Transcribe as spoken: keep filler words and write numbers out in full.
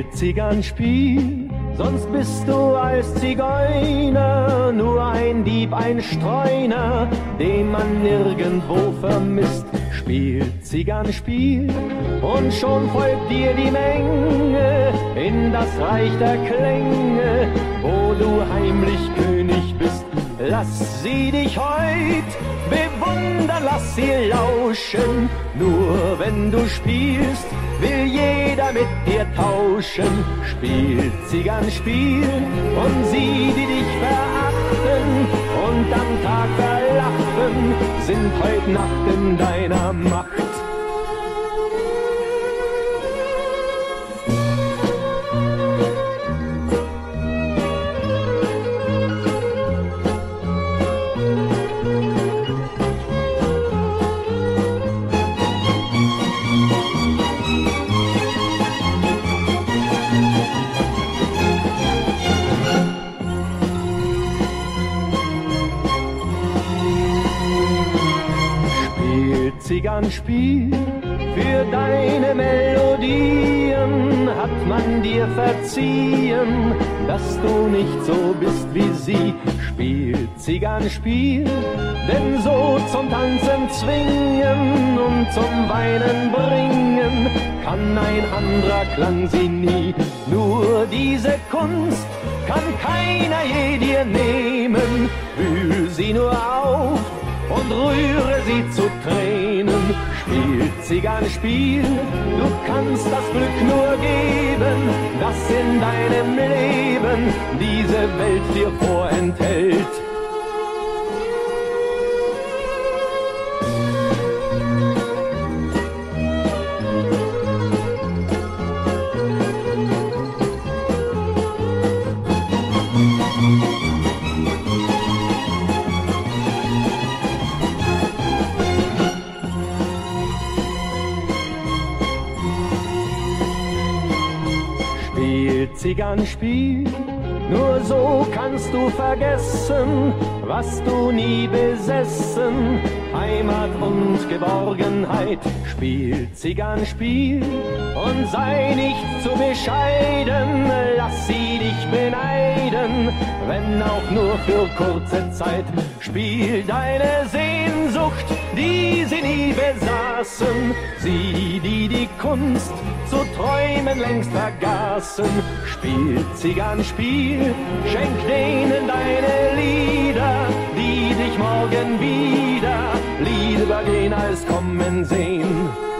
Spiel, Zigarren, spiel, sonst bist du als Zigeuner nur ein Dieb, ein Streuner, den man nirgendwo vermisst. Spiel, Zigarren, spiel, und schon folgt dir die Menge in das Reich der Klänge, wo du heimlich König bist. Lass sie dich heut bewundern, lass sie lauschen, nur wenn du spielst, will jeder mit dir tauschen. Spiel, Zigarren, spiel, und sie, die dich verachten und am Tag verlachen, sind heut Nacht in deiner Macht. Zigarren, spiel, für deine Melodien hat man dir verziehen, dass du nicht so bist wie sie. Spiel, Zigarren, spiel, denn so zum Tanzen zwingen und zum Weinen bringen kann ein anderer Klang sie nie. Nur diese Kunst kann keiner je dir nehmen, wühl sie nur auf und rühre sie zu Tränen. Spiel, Zigarren, spiel, du kannst das Glück nur geben, das in deinem Leben diese Welt dir vorenthält. Spiel, Zigarren, spiel, nur so kannst du vergessen, was du nie besessen, Heimat und Geborgenheit. Spiel, Zigarren, spiel, und sei nicht zu bescheiden, lass sie dich beneiden, wenn auch nur für kurze Zeit. Spiel deine Sehnsucht, die sie nie besaßen, sie, die die Kunst zu träumen längst vergaßen. Spiel, Zigarren, spiel, schenk denen deine Lieder, die dich morgen wieder lieber gehen als kommen sehen.